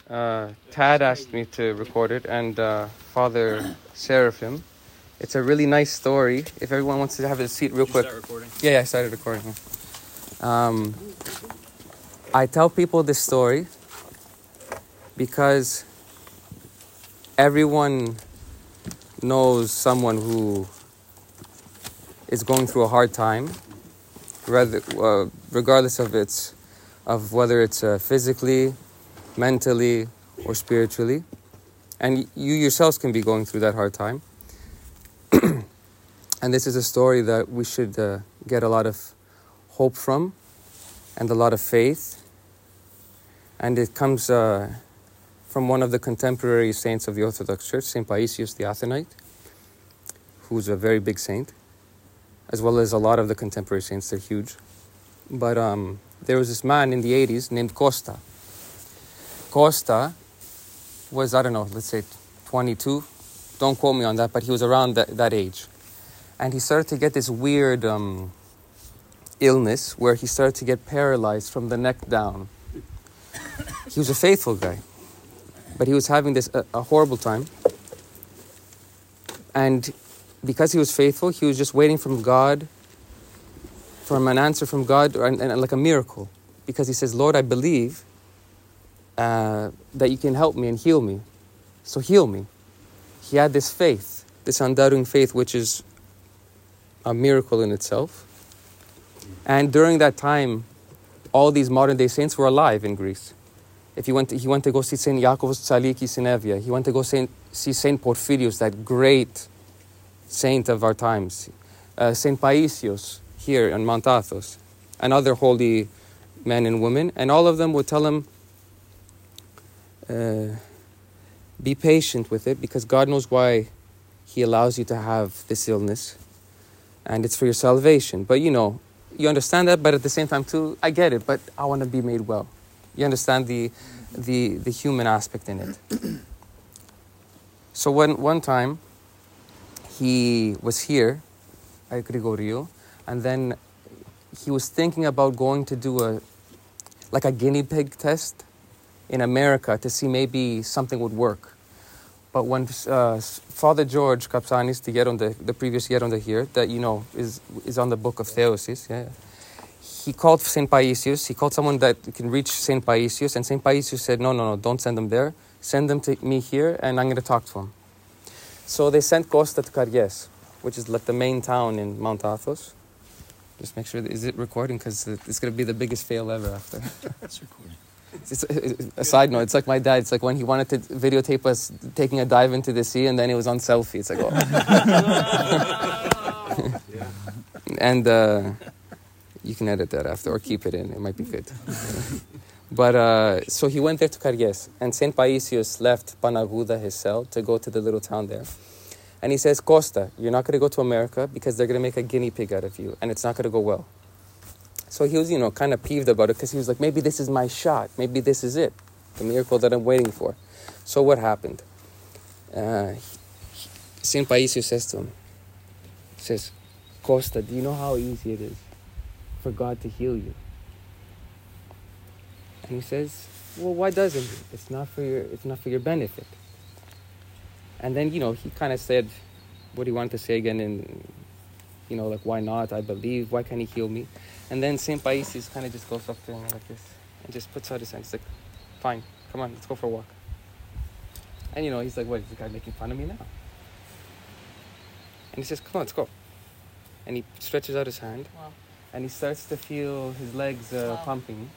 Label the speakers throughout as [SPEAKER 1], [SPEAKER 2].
[SPEAKER 1] Tad asked me to record it, and Father Seraphim. It's a really nice story. If everyone wants to have a seat real quick.
[SPEAKER 2] Start recording?
[SPEAKER 1] Yeah, I started recording. I tell people this story because everyone knows someone who is going through a hard time, regardless of whether it's physically, mentally, or spiritually. And you yourselves can be going through that hard time. And this is a story that we should get a lot of hope from and a lot of faith. And it comes from one of the contemporary saints of the Orthodox Church, St. Paisius the Athonite, who's a very big saint, as well as a lot of the contemporary saints. They're huge. But there was this man in the 80s named Costa. Costa was, I don't know, let's say 22. Don't quote me on that, but he was around that age. And he started to get this weird illness where he started to get paralyzed from the neck down. He was a faithful guy, but he was having this a horrible time. And because he was faithful, he was just waiting from God, from an answer from God, and like a miracle. Because he says, Lord, I believe that you can help me and heal me. So heal me. He had this faith, this undoubting faith, which is a miracle in itself. And during that time, all these modern day saints were alive in Greece. If he went to go see Saint Iakovos Tsalikis in Evia. He went to go see Saint Porphyrios, that great saint of our times. Saint Paisios here in Mount Athos, and other holy men and women. And all of them would tell him, be patient with it, because God knows why he allows you to have this illness. And it's for your salvation. But you understand that, but at the same time too, I get it, but I want to be made well. You understand the human aspect in it. So one time, he was here at Grigorio, and then he was thinking about going to do a guinea pig test in America to see maybe something would work. But when Father George Kapsanis, the previous Geronda here, that is on the book of Theosis, he called St. Paisius. He called someone that can reach St. Paisius, and St. Paisius said, no, don't send them there. Send them to me here, and I'm going to talk to him. So they sent Costa to Karies, which is like the main town in Mount Athos. Just make sure, is it recording? Because it's going to be the biggest fail ever after.
[SPEAKER 2] It's recording.
[SPEAKER 1] It's a side note, it's like my dad. It's like when he wanted to videotape us taking a dive into the sea, and then it was on selfie. It's like, oh. And you can edit that after, or keep it in. It might be good. But so he went there to Karies, and St. Paisius left Panaguda, his cell, to go to the little town there. And he says, Costa, you're not going to go to America because they're going to make a guinea pig out of you, and it's not going to go well. So he was, kind of peeved about it, because he was like, maybe this is my shot. Maybe this is it, the miracle that I'm waiting for. So what happened? St. Paisius says to him, Costa, do you know how easy it is for God to heal you? And he says, well, why doesn't he? It's not for your benefit. And then, he kind of said what he wanted to say again, and like, why not? I believe. Why can't he heal me? And then St. Paisius kind of just goes up to him like this and just puts out his hand. He's like, fine, come on, let's go for a walk. And, he's like, what, is this guy making fun of me now? And he says, come on, let's go. And he stretches out his hand. Wow. And he starts to feel his legs pumping.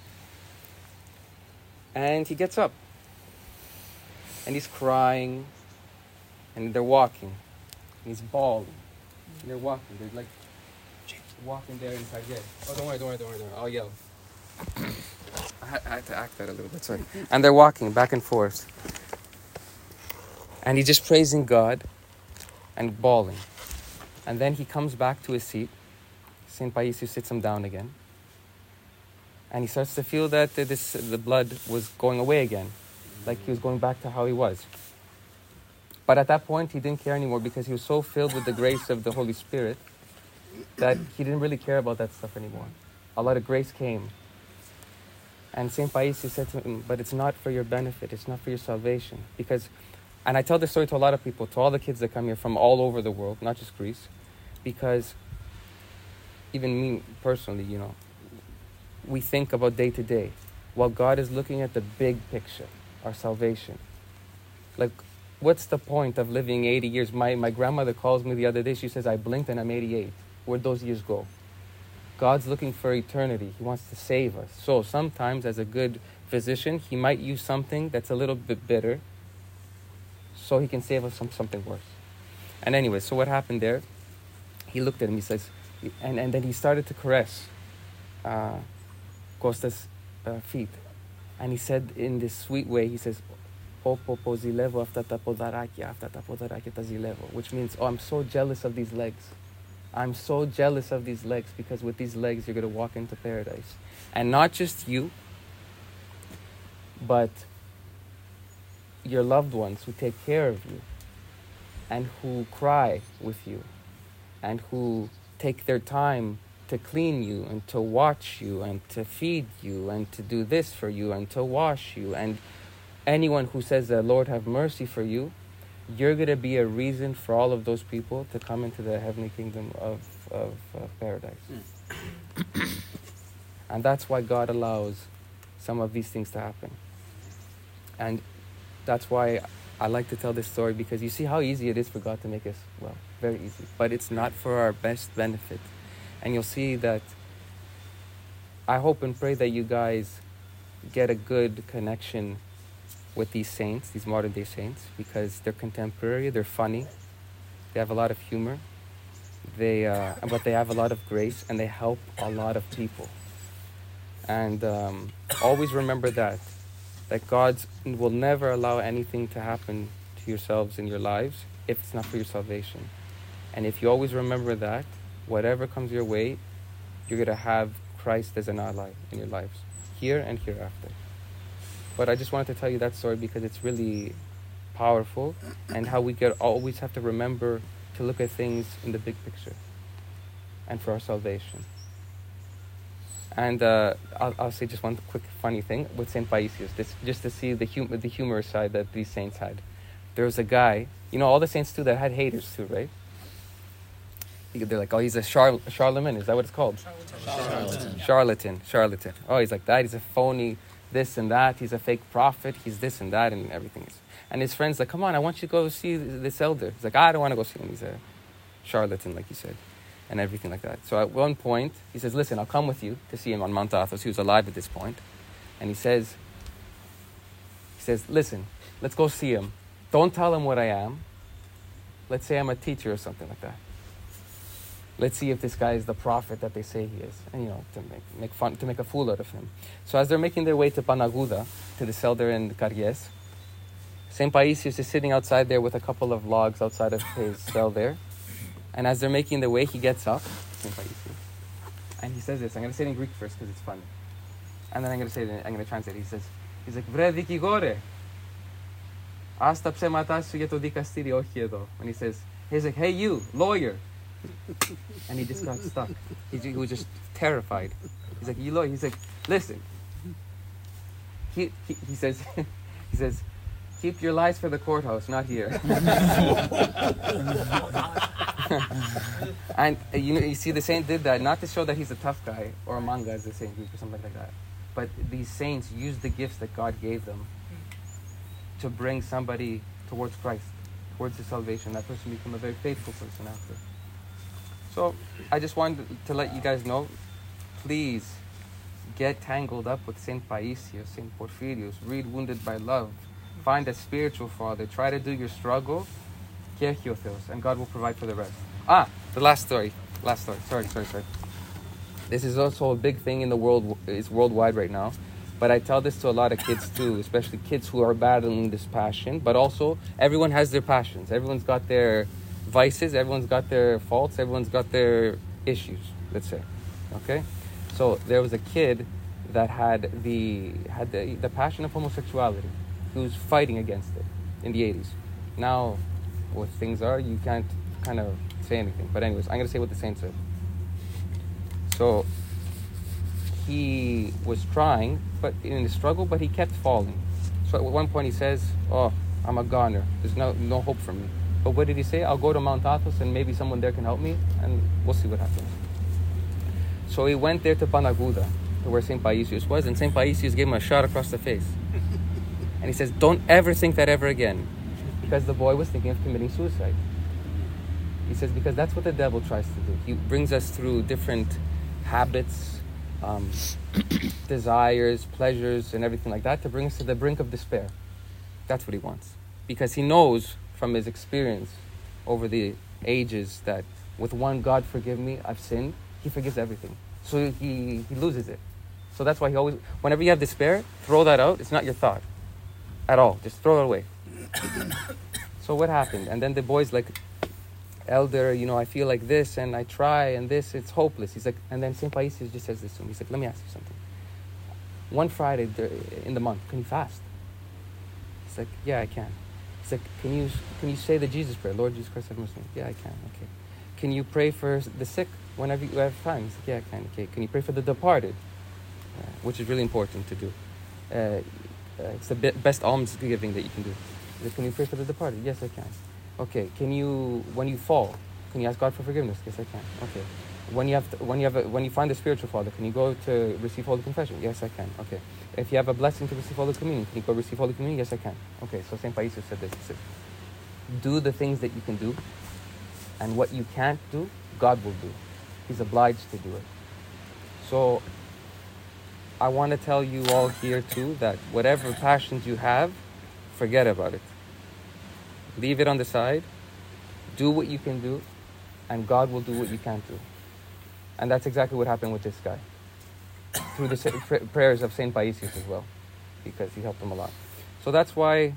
[SPEAKER 1] And he gets up. And he's crying. And they're walking. And he's bawling. And they're walking. They're like walking there inside. Yeah. Oh, don't worry. I'll yell. I had to act that a little bit, sorry. And they're walking back and forth. And he's just praising God and bawling. And then he comes back to his seat. St. Paisius sits him down again. And he starts to feel that the blood was going away again. Like he was going back to how he was. But at that point, he didn't care anymore, because he was so filled with the grace of the Holy Spirit that he didn't really care about that stuff anymore. A lot of grace came. And St. Paisius said to him, but it's not for your benefit, it's not for your salvation. Because, and I tell this story to a lot of people, to all the kids that come here from all over the world, not just Greece, because even me personally, you know, we think about day to day, while God is looking at the big picture, our salvation. Like, what's the point of living 80 years? My grandmother calls me the other day, she says, I blinked and I'm 88. Where'd those years go? God's looking for eternity. He wants to save us. So sometimes, as a good physician, he might use something that's a little bit bitter so he can save us from something worse. And anyway, so what happened there? He looked at him, he says, and then he started to caress Costa's feet. And he said in this sweet way, he says, which means, oh, I'm so jealous of these legs. I'm so jealous of these legs, because with these legs, you're going to walk into paradise. And not just you, but your loved ones who take care of you and who cry with you and who take their time to clean you and to watch you and to feed you and to do this for you and to wash you. And anyone who says that, Lord, have mercy for you, you're going to be a reason for all of those people to come into the heavenly kingdom of paradise. And that's why God allows some of these things to happen. And that's why I like to tell this story, because you see how easy it is for God to make us, well, very easy. But it's not for our best benefit. And you'll see that I hope and pray that you guys get a good connection with these saints, these modern day saints, because they're contemporary, they're funny, they have a lot of humor, but they have a lot of grace, and they help a lot of people. And always remember that God will never allow anything to happen to yourselves in your lives if it's not for your salvation. And if you always remember that, whatever comes your way, you're going to have Christ as an ally in your lives, here and hereafter. But I just wanted to tell you that story because it's really powerful, and how we always have to remember to look at things in the big picture and for our salvation. And I'll say just one quick funny thing with St. Paisius, just to see the humorous side that these saints had. There was a guy, you know, all the saints too that had haters too, right? They're like, oh, he's a Charlemagne, is that what it's called? Charlatan. Oh, he's like that, he's a phony, this and that, he's a fake prophet, he's this and that, and everything. And his friend's like, come on, I want you to go see this elder. He's like, I don't want to go see him, he's a charlatan, like you said, and everything like that. So at one point, he says, listen, I'll come with you to see him on Mount Athos. He was alive at this point. And he says, listen, let's go see him. Don't tell him what I am. Let's say I'm a teacher or something like that. Let's see if this guy is the prophet that they say he is. And, you know, to make a fool out of him. So as they're making their way to Panaguda, to the cell there in Carries, St. Paisius is sitting outside there with a couple of logs outside of his cell there. And as they're making their way, he gets up, St. Paisius, and he says this. I'm going to say it in Greek first because it's funny. And then I'm going to translate it. He's like, Vre δικηγόρε, ας τα ψέματά σου για το δικαστήριο, όχι εδώ. And he's like, hey you, lawyer. And he just got stuck. He was just terrified. He's like, you lawyer. He's like, listen. He says, keep your lies for the courthouse, not here. And you see, the saint did that not to show that he's a tough guy or a manga as the saint or something like that. But these saints used the gifts that God gave them to bring somebody towards Christ, towards his salvation. That person become a very faithful person after. So I just wanted to let you guys know, please get tangled up with St. Paisius, St. Porphyrios, read Wounded by Love, find a spiritual father, try to do your struggle, and God will provide for the rest. The last story. Sorry. This is also a big thing in the world, it's worldwide right now. But I tell this to a lot of kids too, especially kids who are battling this passion. But also, everyone has their passions. Everyone's got their vices, everyone's got their faults, everyone's got their issues, let's say. Okay? So there was a kid that had the passion of homosexuality. He was fighting against it in the 80s. Now, what things are, you can't kind of say anything. But anyways, I'm going to say what the saint said. So he was trying, but in the struggle, but he kept falling. So at one point he says, "Oh, I'm a goner. There's no hope for me." But what did he say? "I'll go to Mount Athos and maybe someone there can help me, and we'll see what happens." So he went there to Panaguda, where St. Paisius was, and St. Paisius gave him a shot across the face. And he says, "Don't ever think that ever again," because the boy was thinking of committing suicide. He says, because that's what the devil tries to do. He brings us through different habits, desires, pleasures, and everything like that to bring us to the brink of despair. That's what he wants. Because he knows from his experience over the ages that with one God forgive me, I've sinned, he forgives everything. So he loses it. So that's why he always, whenever you have despair, throw that out. It's not your thought at all. Just throw it away. So what happened? And then the boy's like, "Elder, I feel like this, and I try, and this, it's hopeless." He's like, and then St. Paisius just says this to him. He's like, "Let me ask you something. One Friday in the month, can you fast?" He's like, "Yeah, I can." He's like, can you say the Jesus prayer? "Lord Jesus Christ, have mercy on me." "Yeah, I can." "Okay. Can you pray for the sick whenever you have time?" He's like, "Yeah, I can." "Okay. Can you pray for the departed?" Which is really important to do. It's the best alms giving that you can do. He's like, "Can you pray for the departed?" "Yes, I can." "Okay, when you fall, can you ask God for forgiveness?" "Yes, I can." "Okay, when you find a spiritual father, can you go to receive Holy Confession?" "Yes, I can." "Okay, if you have a blessing to receive Holy Communion, can you go receive Holy Communion?" "Yes, I can." "Okay," so St. Paisius said this. He said, "Do the things that you can do, and what you can't do, God will do. He's obliged to do it." So I want to tell you all here too that whatever passions you have, forget about it. Leave it on the side. Do what you can do, and God will do what you can't do. And that's exactly what happened with this guy. Through the prayers of St. Paisius as well, because he helped him a lot. So that's why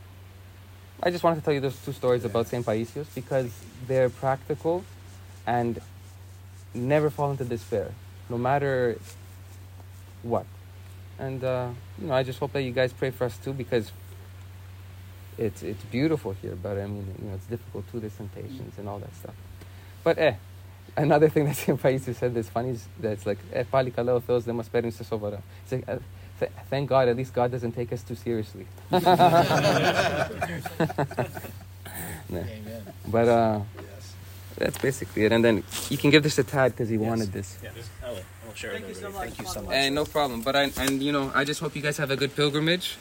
[SPEAKER 1] I just wanted to tell you those two stories about St. Paisius, because they're practical and never fall into despair, no matter what. And, I just hope that you guys pray for us too, because it's beautiful here, but I mean, it's difficult too, there's temptations and all that stuff. But another thing that St. Paisius said that's funny is that it's like, "Pali kaleo theos demos perin se sovara." It's like, thank God, at least God doesn't take us too seriously.
[SPEAKER 2] Amen.
[SPEAKER 1] But that's basically it. And then you can give this to Tad because he wanted this.
[SPEAKER 2] Yeah, I will share it.
[SPEAKER 3] Thank you so much.
[SPEAKER 2] Thank you so much.
[SPEAKER 1] And no problem. But I just hope you guys have a good pilgrimage.